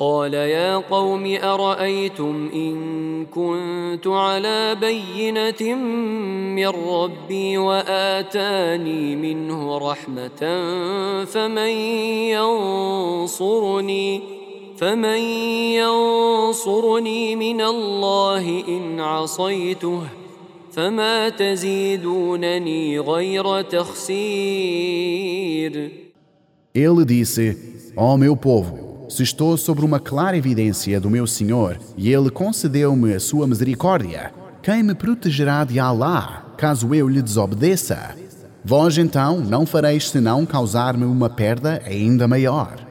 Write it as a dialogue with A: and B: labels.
A: قال يا قوم أرأيتم إن كنت على بينة من ربي وآتاني منه رحمة فمن ينصرني من الله إن عصيته فما تزيدونني غير تخسير.
B: Ele disse: ó meu povo, se estou sobre uma clara evidência do meu Senhor e Ele concedeu-me a sua misericórdia, quem me protegerá de Allah, caso eu lhe desobedeça? Vós então não fareis senão causar-me uma perda ainda maior.